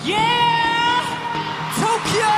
Yeah, Tokyo.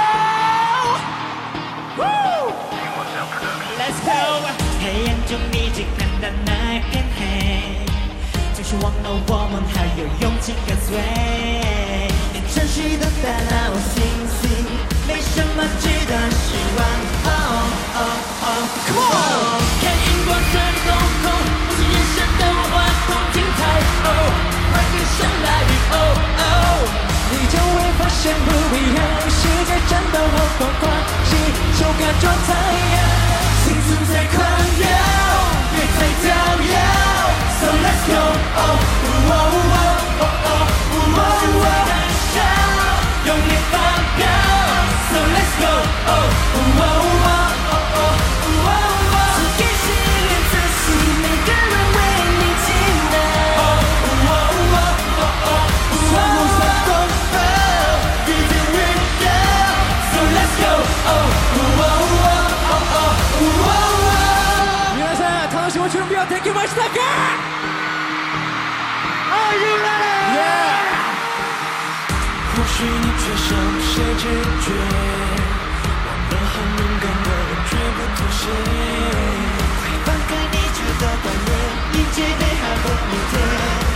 Woo. Let's go. 黑暗中你只看到那片黑，总是忘了我们还有勇气跟随。连晨曦都带来我星星，没什么值得失望。Oh oh oh, come on. 看荧光闪动后，我是眼神的幻痛精彩。Oh， 快跟上来雨。Oh oh， 你就会发现不一样，世界战斗后疯狂，喜就感觉太阳。青春在狂飙，别再跳跃 ，So let's go， 哦哦哦哦哦哦哦，燃烧，用力发飙 ，So let's go， 哦哦哦哦哦哦哦，世界是连自信，每个人为你倾倒，哦哦哦哦哦哦哦，闪光发，越变越高 ，So let's go， 哦哦哦哦哦哦。皆さん楽しむ準備はできましたか ？Are you ready? Yeah. 或许你缺少些直觉，忘了很勇敢的人绝不妥协。快放开你觉得锻炼，迎接美好的明天。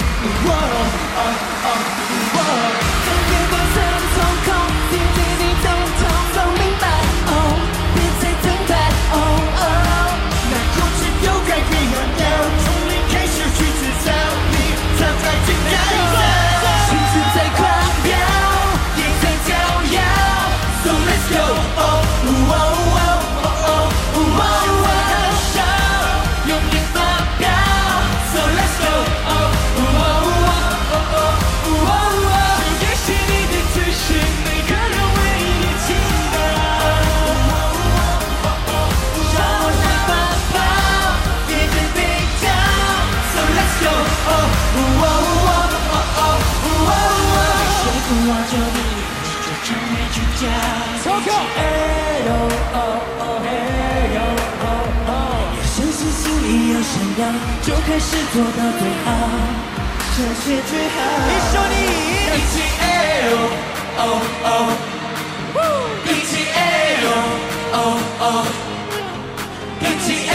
当月光层从空，点滴你都通通明白。哦，别再等待。哦哦。又该变了调，从零开始去制造，你让爱情改造。青春在狂飙，也在跳跃 ，So let's go， 哦哦哦哦哦哦哦，燃烧，用力发飙 ，So let's go， 哦哦哦哦哦哦哦，这也是你的自信，每个人为你倾倒。让我来发飙。握着你，就成为主角。要相信心里有闪耀，就开始做到最好，这些最好。你说你一起 一起一起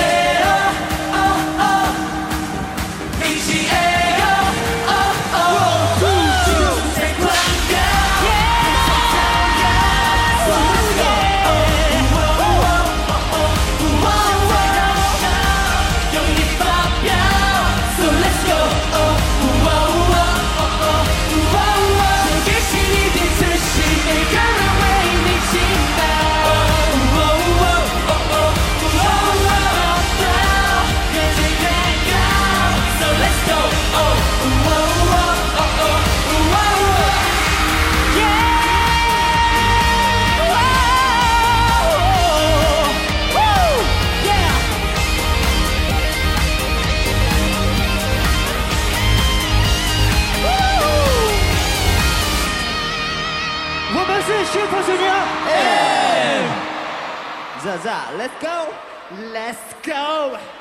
我们是幸福水牛，Let's go，Let's go。